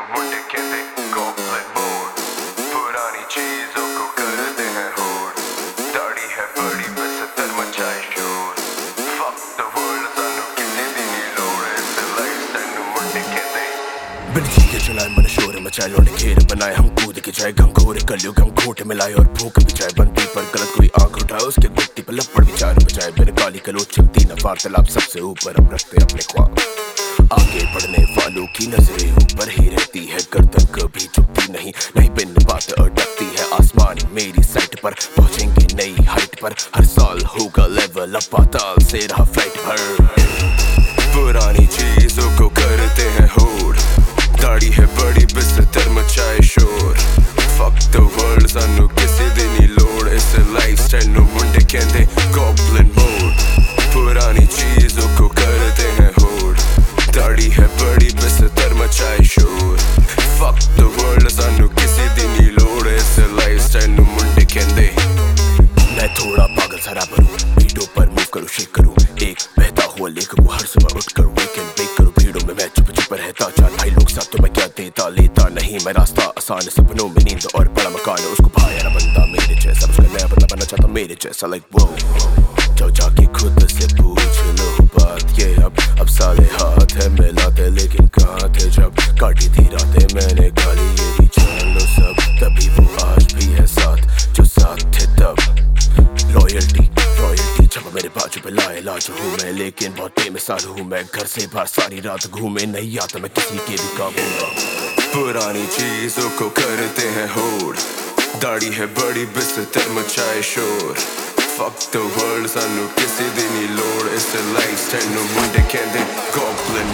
मुंडे कहते goblin mode, पुरानी चीजों को करते हैं होड़, दाढ़ी है बड़ी बस तर मचाए शोर, fuck the world सानू किसी दी नी लोड़, इस लाइफस्टाइल नू मुंडे कहते। बिन जी के चलाए मन शोर मचाए, लौंडे घेर बनाए, हम कूद के जाए घंघोर कलयुग हम घोटे मिलाए और भूख भी जाए। बंदी पर गलत कोई आंख उठाए, उसके गुत्ती पर लपड़ विचार बजाए। बिन गाली गलोच चलती न वार्तालाप, सबसे ऊपर हम रखते अपने ख्वाब। आगे बढ़ने वालों की नजरें ऊपर ही रहती है, गर्दन कभी झुकती नहीं, नहीं बिन बात अटकती है। आसमान मेरी साइट पर पहुंचेंगे नई हाइट पर, हर साल होगा लेवल अप, पाताल से रहा फ्लाइट पर। पुरानी चीजों को करते हैं होड़, दाढ़ी है बड़ी बिस्तर मचाए शोर, fuck the world सानू किसी दी नी लोड़, इस लाइफस्टाइल नू मुंडे कहंदे गॉब्लिन मोड। पुरानी चीजों को करते हैं होड़, दाढ़ी है बड़ी बिस्तर मचाए शोर, fuck the world सानू किसी दी नी लोड़, इस लाइफस्टाइल नू मुंडे कहंदे। मैं थोड़ा पागल सा रैपर हूँ, बीटों पर मूव करूँ शेक करूँ, एक बहता हुआ लेख हूँ, हर सुबह उठकर वीकेंड बेक करूँ। भीड़ों में मैं चुप चुप रहता, चार भाई लोग साथ तो मैं क्या देता लेता नहीं, मैं रास्ता आसान सपनों में नींद और बड़ा मकान, उसको भाया ना बंदा मेरे जैसा, उसका नया बंदा बनना चाहता मेरे जैसा। लाइक वो जाओ जाके खुद से पूछ लो बात ये, अब साले हाथ है मिलाते लेकिन कहाँ थे जब काटी थी रातें मैंने गाली, ये भी जान लो सब, तभी वो आज भी है साथ जो साथ थे तब। लॉयल्टी रॉयल्टी जब मेरे बाजू पे लाए लाज हूँ मैं, लेकिन बहुत बेमिसाल हूँ मैं, घर से बाहर सारी रात घूमे नहीं आता मैं किसी के भी काबू। पुरानी चीजों को करते हैं होड़, दाढ़ी है बड़ी बिस्तर मचाए शोर, fuck the world सानू किसी दी नी लोड़, इस लाइफस्टाइल नू मुंडे कहंदे गॉब्लिन